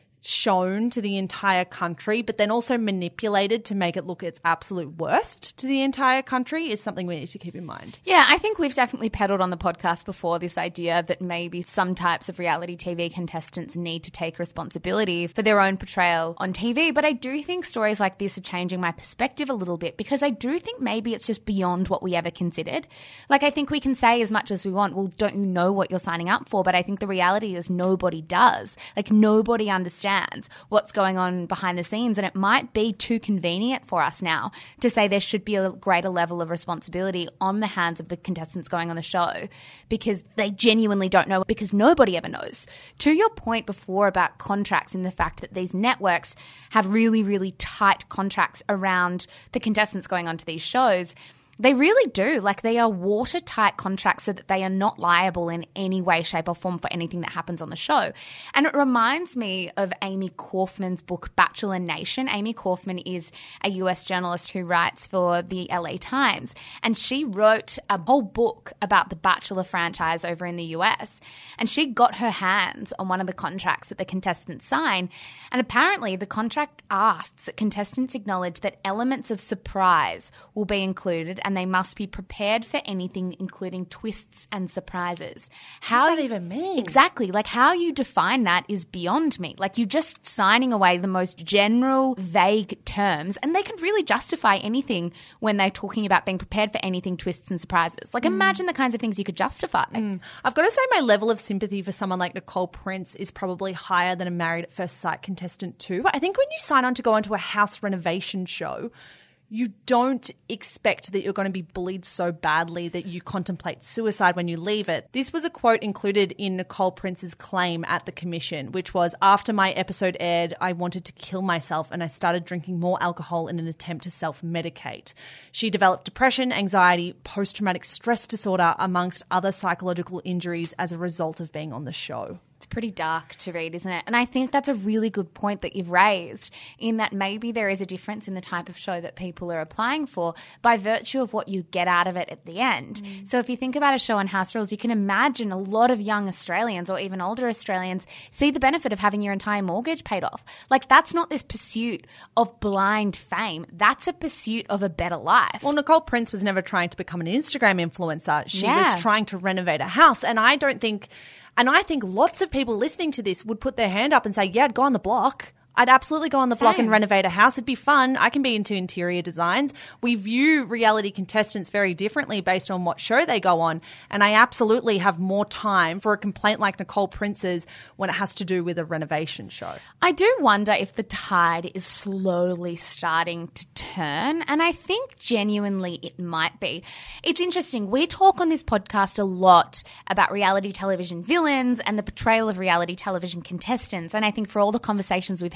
shown to the entire country, but then also manipulated to make it look its absolute worst to the entire country is something we need to keep in mind. Yeah, I think we've definitely peddled on the podcast before this idea that maybe some types of reality T V contestants need to take responsibility for their own portrayal on T V. But I do think stories like this are changing my perspective a little bit, because I do think maybe it's just beyond what we ever considered. Like, I think we can say as much as we want, well, don't you know what you're signing up for? But I think the reality is nobody does. Like, nobody understands what's going on behind the scenes, and it might be too convenient for us now to say there should be a greater level of responsibility on the hands of the contestants going on the show, because they genuinely don't know, because nobody ever knows. To your point before about contracts and the fact that these networks have really, really tight contracts around the contestants going onto these shows, they really do. Like, they are watertight contracts so that they are not liable in any way, shape or form for anything that happens on the show. And it reminds me of Amy Kaufman's book, Bachelor Nation. Amy Kaufman is a U S journalist who writes for the L A Times. And she wrote a whole book about the Bachelor franchise over in the U S. And she got her hands on one of the contracts that the contestants sign. And apparently the contract asks that contestants acknowledge that elements of surprise will be included, and they must be prepared for anything, including twists and surprises. How what does that even mean? Exactly. Like, how you define that is beyond me. Like, you're just signing away the most general, vague terms, and they can really justify anything when they're talking about being prepared for anything, twists and surprises. Like, mm. imagine the kinds of things you could justify. Mm. I've got to say my level of sympathy for someone like Nicole Prince is probably higher than a Married at First Sight contestant too. I think when you sign on to go onto a house renovation show, you don't expect that you're going to be bullied so badly that you contemplate suicide when you leave it. This was a quote included in Nicole Prince's claim at the commission, which was, after my episode aired, I wanted to kill myself and I started drinking more alcohol in an attempt to self-medicate. She developed depression, anxiety, post-traumatic stress disorder, amongst other psychological injuries as a result of being on the show. It's pretty dark to read, isn't it? And I think that's a really good point that you've raised, in that maybe there is a difference in the type of show that people are applying for by virtue of what you get out of it at the end. Mm. So if you think about a show on house rules, you can imagine a lot of young Australians or even older Australians see the benefit of having your entire mortgage paid off. Like, that's not this pursuit of blind fame. That's a pursuit of a better life. Well, Nicole Prince was never trying to become an Instagram influencer. She yeah. was trying to renovate a house. And I don't think... And I think lots of people listening to this would put their hand up and say, yeah, I'd go on the block. I'd absolutely go on the Same. block and renovate a house. It'd be fun. I can be into interior designs. We view reality contestants very differently based on what show they go on. And I absolutely have more time for a complaint like Nicole Prince's when it has to do with a renovation show. I do wonder if the tide is slowly starting to turn. And I think genuinely it might be. It's interesting. We talk on this podcast a lot about reality television villains and the portrayal of reality television contestants. And I think for all the conversations we've had,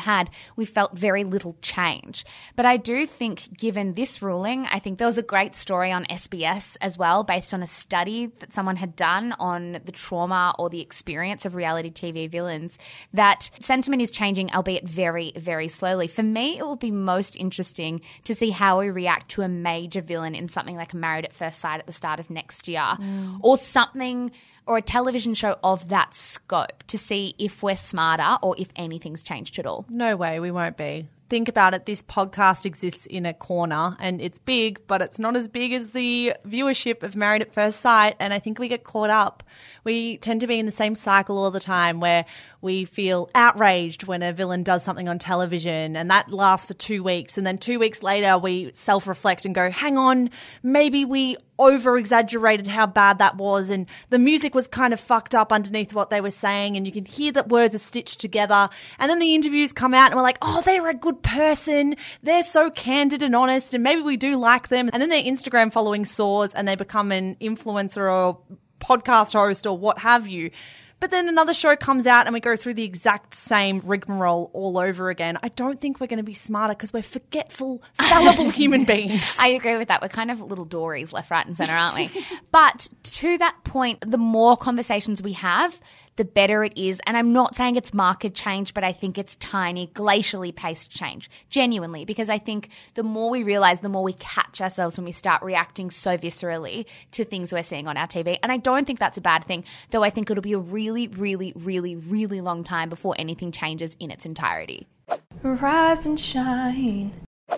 had, we felt very little change. But I do think given this ruling, I think there was a great story on S B S as well based on a study that someone had done on the trauma or the experience of reality T V villains, that sentiment is changing, albeit very, very slowly. For me, it will be most interesting to see how we react to a major villain in something like Married at First Sight at the start of next year, mm. or something or a television show of that scope, to see if we're smarter or if anything's changed at all. No way, we won't be. Think about it, this podcast exists in a corner and it's big, but it's not as big as the viewership of Married at First Sight, and I think we get caught up. We tend to be in the same cycle all the time where we feel outraged when a villain does something on television, and that lasts for two weeks. And then two weeks later we self-reflect and go, hang on, maybe we over-exaggerated how bad that was, and the music was kind of fucked up underneath what they were saying, and you can hear that words are stitched together. And then the interviews come out and we're like, oh, they're a good person. They're so candid and honest, and maybe we do like them. And then their Instagram following soars and they become an influencer or podcast host or what have you. But then another show comes out and we go through the exact same rigmarole all over again. I don't think we're going to be smarter because we're forgetful, fallible human beings. I agree with that. We're kind of little Dories left, right and centre, aren't we? But to that point, the more conversations we have, the better it is. And I'm not saying it's market change, but I think it's tiny, glacially paced change, genuinely, because I think the more we realise, the more we catch ourselves when we start reacting so viscerally to things we're seeing on our T V. And I don't think that's a bad thing, though I think it'll be a really, really, really, really long time before anything changes in its entirety. Rise and shine.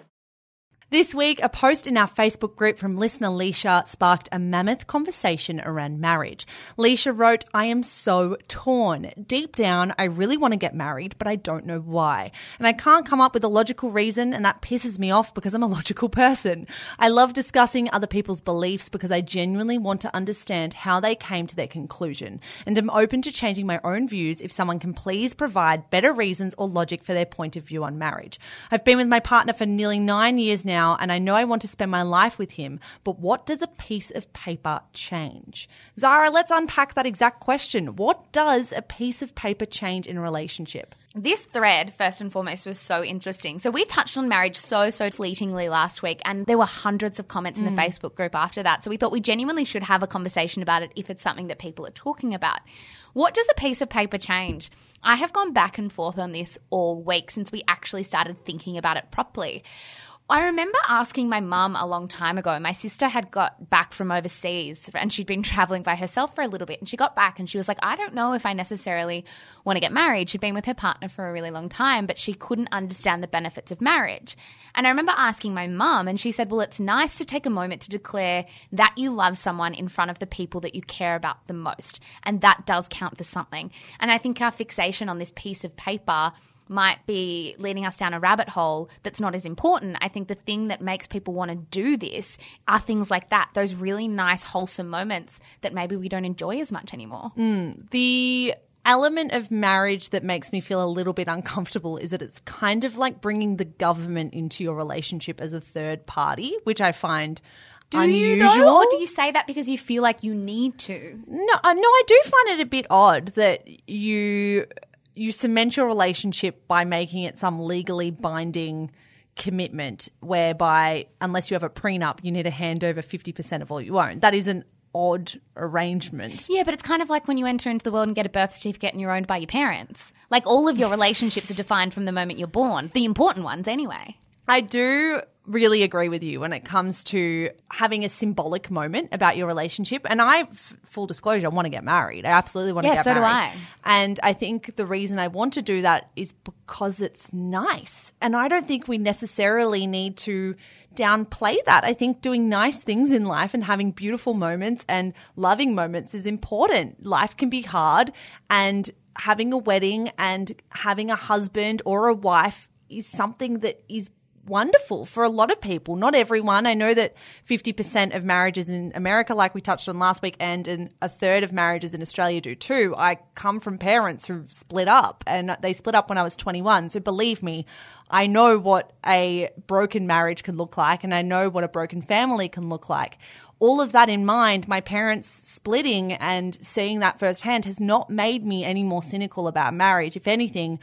This week, a post in our Facebook group from listener Leisha sparked a mammoth conversation around marriage. Leisha wrote, I am so torn. Deep down, I really want to get married, but I don't know why. And I can't come up with a logical reason, and that pisses me off because I'm a logical person. I love discussing other people's beliefs because I genuinely want to understand how they came to their conclusion, and am open to changing my own views if someone can please provide better reasons or logic for their point of view on marriage. I've been with my partner for nearly nine years now, and I know I want to spend my life with him, but what does a piece of paper change? Zara, let's unpack that exact question. What does a piece of paper change in a relationship? This thread, first and foremost, was so interesting. So we touched on marriage so, so fleetingly last week, and there were hundreds of comments in the mm. Facebook group after that. So we thought we genuinely should have a conversation about it if it's something that people are talking about. What does a piece of paper change? I have gone back and forth on this all week since we actually started thinking about it properly. I remember asking my mum a long time ago. My sister had got back from overseas and she'd been traveling by herself for a little bit, and she got back and she was like, I don't know if I necessarily want to get married. She'd been with her partner for a really long time, but she couldn't understand the benefits of marriage. And I remember asking my mum, and she said, well, it's nice to take a moment to declare that you love someone in front of the people that you care about the most. And that does count for something. And I think our fixation on this piece of paper might be leading us down a rabbit hole that's not as important. I think the thing that makes people want to do this are things like that, those really nice, wholesome moments that maybe we don't enjoy as much anymore. Mm, the element of marriage that makes me feel a little bit uncomfortable is that it's kind of like bringing the government into your relationship as a third party, which I find Do unusual. you though, or do you say that because you feel like you need to? No, uh, no, I do find it a bit odd that you... you cement your relationship by making it some legally binding commitment whereby unless you have a prenup, you need to hand over fifty percent of all you own. That is an odd arrangement. Yeah, but it's kind of like when you enter into the world and get a birth certificate and you're owned by your parents. Like all of your relationships are defined from the moment you're born, the important ones anyway. I do really agree with you when it comes to having a symbolic moment about your relationship. And I, f- full disclosure, I want to get married. I absolutely want to yeah, get so married. Yeah, so do I. And I think the reason I want to do that is because it's nice. And I don't think we necessarily need to downplay that. I think doing nice things in life and having beautiful moments and loving moments is important. Life can be hard, and having a wedding and having a husband or a wife is something that is wonderful for a lot of people. Not everyone. I know that fifty percent of marriages in America, like we touched on last week, and, and a third of marriages in Australia do too. I come from parents who split up, and they split up when I was twenty-one. So believe me, I know what a broken marriage can look like, and I know what a broken family can look like. All of that in mind, my parents splitting and seeing that firsthand has not made me any more cynical about marriage. If anything,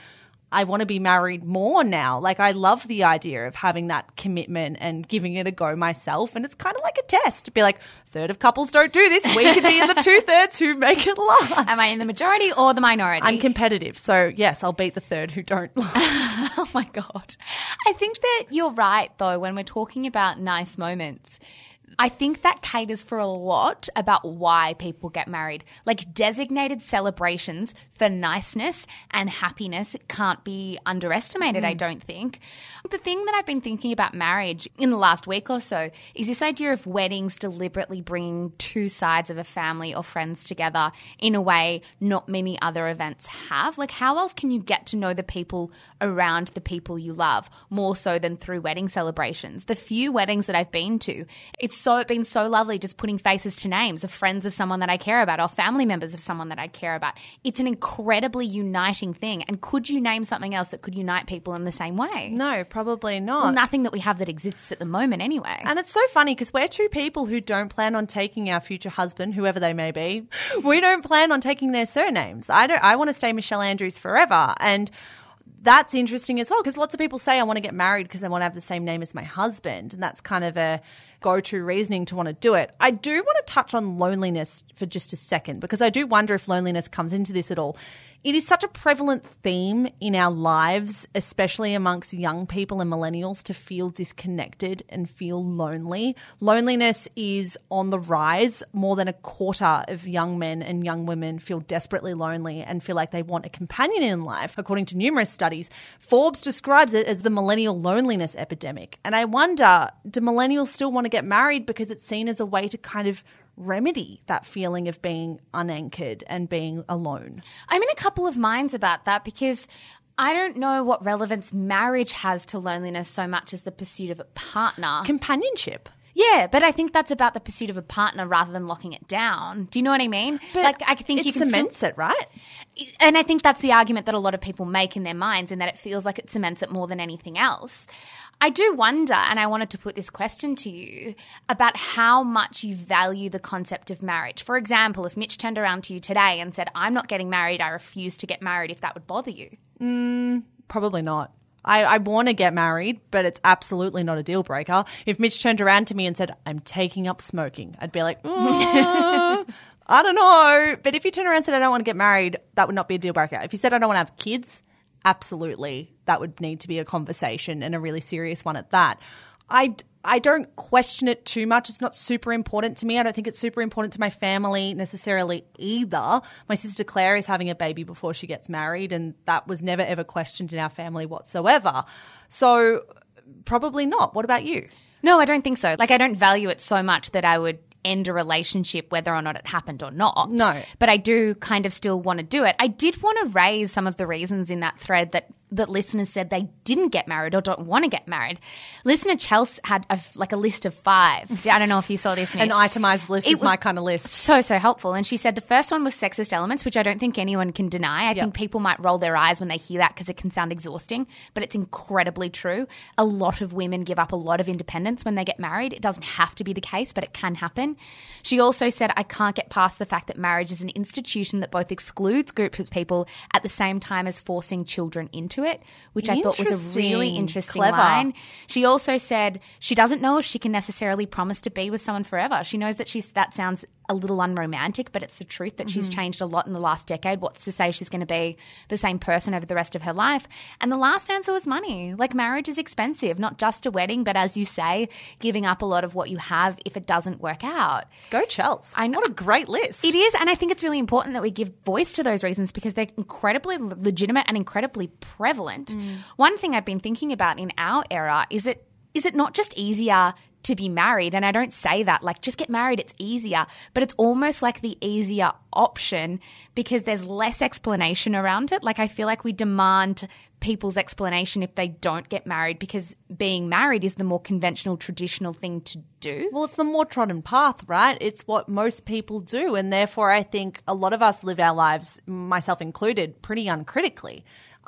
I want to be married more now. Like, I love the idea of having that commitment and giving it a go myself. And it's kind of like a test to be like, third of couples don't do this. We can be in the two-thirds who make it last. Am I in the majority or the minority? I'm competitive. So, yes, I'll beat the third who don't last. Oh, my God. I think that you're right, though, when we're talking about nice moments. I think that caters for a lot about why people get married. Like, designated celebrations for niceness and happiness can't be underestimated, mm. I don't think. The thing that I've been thinking about marriage in the last week or so is this idea of weddings deliberately bringing two sides of a family or friends together in a way not many other events have. Like, how else can you get to know the people around the people you love more so than through wedding celebrations? The few weddings that I've been to, it's so it's been so lovely just putting faces to names of friends of someone that I care about or family members of someone that I care about. It's an incredibly uniting thing. And could you name something else that could unite people in the same way? No, probably not. Well, nothing that we have that exists at the moment anyway. And it's so funny because we're two people who don't plan on taking our future husband, whoever they may be. We don't plan on taking their surnames. I don't. I want to stay Michelle Andrews forever. And that's interesting as well because lots of people say I want to get married because I want to have the same name as my husband. And that's kind of a go-to reasoning to want to do it. I do want to touch on loneliness for just a second because I do wonder if loneliness comes into this at all. It is such a prevalent theme in our lives, especially amongst young people and millennials, to feel disconnected and feel lonely. Loneliness is on the rise. More than a quarter of young men and young women feel desperately lonely and feel like they want a companion in life, according to numerous studies. Forbes describes it as the millennial loneliness epidemic. And I wonder, do millennials still want to get married because it's seen as a way to kind of remedy that feeling of being unanchored and being alone? I'm in a couple of minds about that because I don't know what relevance marriage has to loneliness so much as the pursuit of a partner. Companionship. Yeah, but I think that's about the pursuit of a partner rather than locking it down. Do you know what I mean? But like, I think it you can cements still, it, right? And I think that's the argument that a lot of people make in their minds, in that it feels like it cements it more than anything else. I do wonder, and I wanted to put this question to you, about how much you value the concept of marriage. For example, if Mitch turned around to you today and said, I'm not getting married, I refuse to get married, if that would bother you. Mm, probably not. I, I want to get married, but it's absolutely not a deal breaker. If Mitch turned around to me and said, I'm taking up smoking, I'd be like, oh, I don't know. But if you turn around and said, I don't want to get married, that would not be a deal breaker. If you said, I don't want to have kids, absolutely, that would need to be a conversation and a really serious one at that. I, I don't question it too much. It's not super important to me. I don't think it's super important to my family necessarily either. My sister Claire is having a baby before she gets married, and that was never ever questioned in our family whatsoever. So probably not. What about you? No, I don't think so. Like, I don't value it so much that I would end a relationship whether or not it happened or not. No. But I do kind of still want to do it. I did want to raise some of the reasons in that thread that that listeners said they didn't get married or don't want to get married. Listener Chelsea had a, like a list of five. I don't know if you saw this, Mitch. An itemised list it is my kind of list. So, so helpful. And she said the first one was sexist elements, which I don't think anyone can deny. I yep. think people might roll their eyes when they hear that because it can sound exhausting, but it's incredibly true. A lot of women give up a lot of independence when they get married. It doesn't have to be the case, but it can happen. She also said, I can't get past the fact that marriage is an institution that both excludes groups of people at the same time as forcing children into it, which I thought was a really interesting Clever. line. She also said she doesn't know if she can necessarily promise to be with someone forever. She knows that she's that sounds a little unromantic, but it's the truth that mm-hmm. she's changed a lot in the last decade. What's to say she's going to be the same person over the rest of her life? And the last answer was money. Like, marriage is expensive, not just a wedding, but as you say, giving up a lot of what you have if it doesn't work out. Go Chels. I know. What a great list. It is, and I think it's really important that we give voice to those reasons because they're incredibly legitimate and incredibly prevalent. Mm. One thing I've been thinking about in our era is it is it not just easier to be married? And I don't say that like just get married, it's easier, but it's almost like the easier option because there's less explanation around it. Like, I feel like we demand people's explanation if they don't get married because being married is the more conventional, traditional thing to do. Well, it's the more trodden path, right? It's what most people do. And therefore, I think a lot of us live our lives, myself included, pretty uncritically.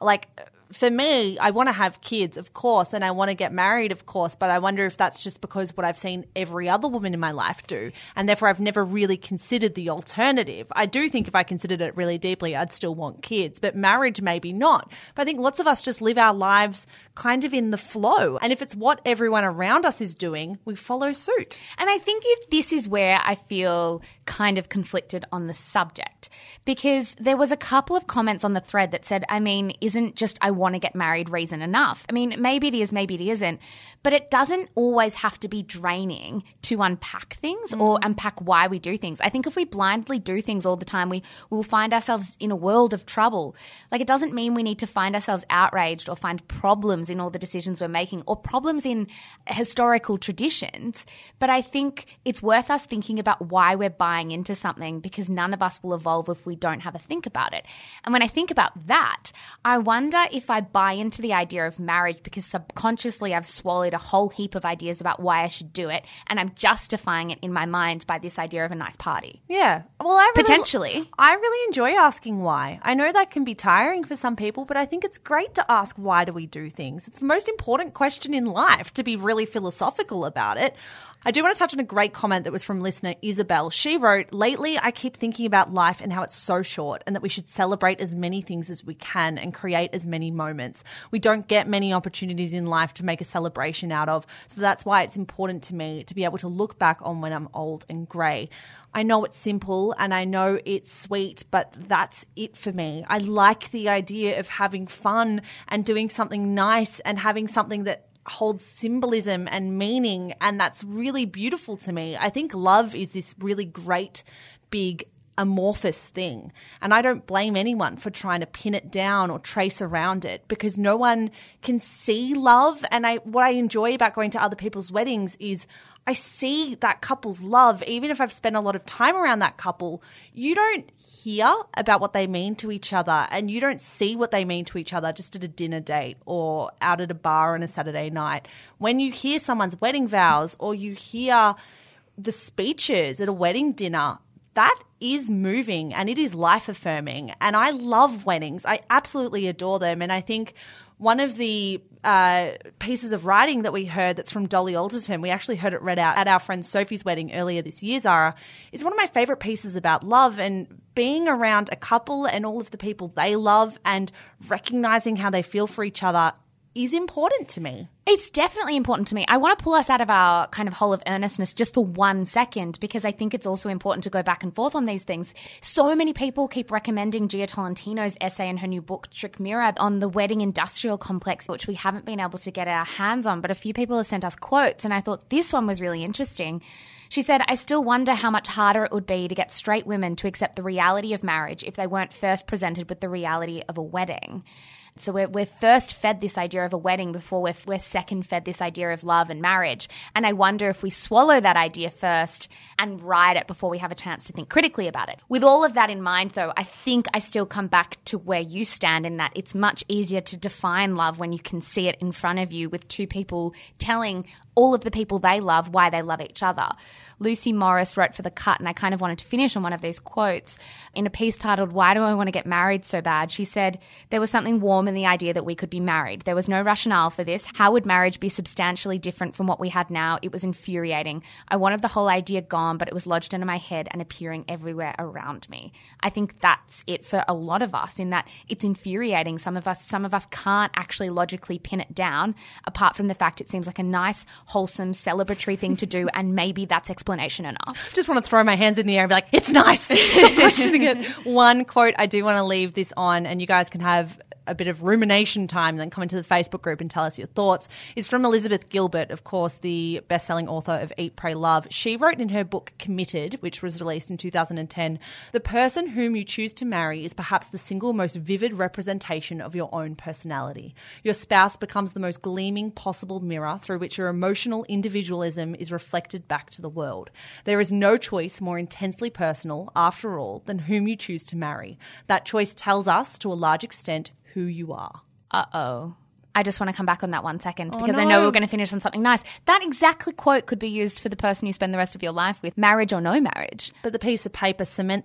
Like, for me, I want to have kids, of course, and I want to get married, of course, but I wonder if that's just because what I've seen every other woman in my life do, and therefore I've never really considered the alternative. I do think if I considered it really deeply, I'd still want kids, but marriage maybe not. But I think lots of us just live our lives kind of in the flow, and if it's what everyone around us is doing, we follow suit. And I think if this is where I feel kind of conflicted on the subject, because there was a couple of comments on the thread that said, I mean, isn't just I want to get married reason enough? I mean, maybe it is, maybe it isn't, but it doesn't always have to be draining to unpack things mm. or unpack why we do things. I think if we blindly do things all the time, we will find ourselves in a world of trouble. Like, it doesn't mean we need to find ourselves outraged or find problems in all the decisions we're making or problems in historical traditions. But I think it's worth us thinking about why we're buying into something, because none of us will evolve if we don't have a think about it. And when I think about that, I wonder if I buy into the idea of marriage because subconsciously I've swallowed a whole heap of ideas about why I should do it, and I'm justifying it in my mind by this idea of a nice party. Yeah. Well, I really, Potentially. I really enjoy asking why. I know that can be tiring for some people, but I think it's great to ask why do we do things. It's the most important question in life, to be really philosophical about it. I do want to touch on a great comment that was from listener Isabel. She wrote, lately I keep thinking about life and how it's so short, and that we should celebrate as many things as we can and create as many moments. We don't get many opportunities in life to make a celebration out of, so that's why it's important to me to be able to look back on when I'm old and grey. I know it's simple and I know it's sweet, but that's it for me. I like the idea of having fun and doing something nice and having something that holds symbolism and meaning, and that's really beautiful to me. I think love is this really great, big, amorphous thing, and I don't blame anyone for trying to pin it down or trace around it, because no one can see love. And I what I enjoy about going to other people's weddings is I see that couple's love. Even if I've spent a lot of time around that couple, you don't hear about what they mean to each other, and you don't see what they mean to each other just at a dinner date or out at a bar on a Saturday night. When you hear someone's wedding vows or you hear the speeches at a wedding dinner, that is moving and it is life affirming. And I love weddings. I absolutely adore them. And I think one of the uh, pieces of writing that we heard that's from Dolly Alderton, we actually heard it read out at our friend Sophie's wedding earlier this year, Zara, is one of my favourite pieces about love and being around a couple and all of the people they love and recognising how they feel for each other is important to me. It's definitely important to me. I want to pull us out of our kind of hole of earnestness just for one second, because I think it's also important to go back and forth on these things. So many people keep recommending Gia Tolentino's essay in her new book, Trick Mirror, on the wedding industrial complex, which we haven't been able to get our hands on, but a few people have sent us quotes, and I thought this one was really interesting. She said, I still wonder how much harder it would be to get straight women to accept the reality of marriage if they weren't first presented with the reality of a wedding. So we're, we're first fed this idea of a wedding before we're, we're second fed this idea of love and marriage. And I wonder if we swallow that idea first and ride it before we have a chance to think critically about it. With all of that in mind, though, I think I still come back to where you stand in that it's much easier to define love when you can see it in front of you with two people telling all of the people they love why they love each other. Lucy Morris wrote for The Cut, and I kind of wanted to finish on one of these quotes. In a piece titled, Why Do I Want to Get Married So Bad? She said, there was something warm in the idea that we could be married. There was no rationale for this. How would marriage be substantially different from what we had now? It was infuriating. I wanted the whole idea gone, but it was lodged into my head and appearing everywhere around me. I think that's it for a lot of us, in that it's infuriating. Some of us, some of us can't actually logically pin it down, apart from the fact it seems like a nice, wholesome, celebratory thing to do, and maybe that's explanation enough. Just want to throw my hands in the air and be like, it's nice. Stop questioning it. One quote I do want to leave this on, and you guys can have a bit of rumination time and then come into the Facebook group and tell us your thoughts, is from Elizabeth Gilbert, of course, the best-selling author of Eat, Pray, Love. She wrote in her book Committed, which was released in two thousand ten, the person whom you choose to marry is perhaps the single most vivid representation of your own personality. Your spouse becomes the most gleaming possible mirror through which your emotional individualism is reflected back to the world. There is no choice more intensely personal, after all, than whom you choose to marry. That choice tells us, to a large extent, who you are. Uh-oh. I just want to come back on that one second, because oh, no. I know we're going to finish on something nice. That exactly quote could be used for the person you spend the rest of your life with, marriage or no marriage. But the piece of paper cements it.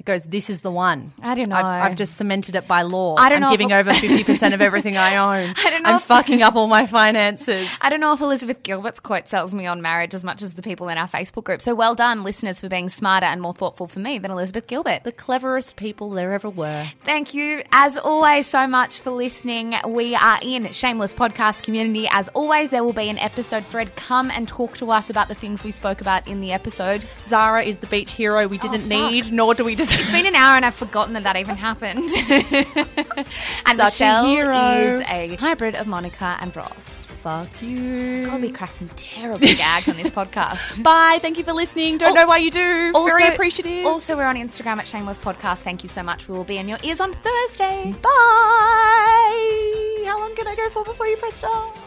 It goes, this is the one. I don't know. I've, I've just cemented it by law. I don't know I'm if giving I'll- over fifty percent of everything I own. I don't know I'm if- fucking up all my finances. I don't know if Elizabeth Gilbert's quote sells me on marriage as much as the people in our Facebook group. So well done, listeners, for being smarter and more thoughtful for me than Elizabeth Gilbert. The cleverest people there ever were. Thank you, as always, so much for listening. We are in Shameless Podcast community. As always, there will be an episode thread. Come and talk to us about the things we spoke about in the episode. Zara is the beach hero we didn't Oh, fuck. need, nor do we deserve. It's been an hour and I've forgotten that that even happened. And Such a Michelle hero. is a hybrid of Monica and Ross. Fuck you. God, we cracked some terrible gags on this podcast. Bye. Thank you for listening. Don't Oh, know why you do. Also, Very appreciative. Also, we're on Instagram at Shameless Podcast. Thank you so much. We will be in your ears on Thursday. Bye. How long can I go for before you press stop?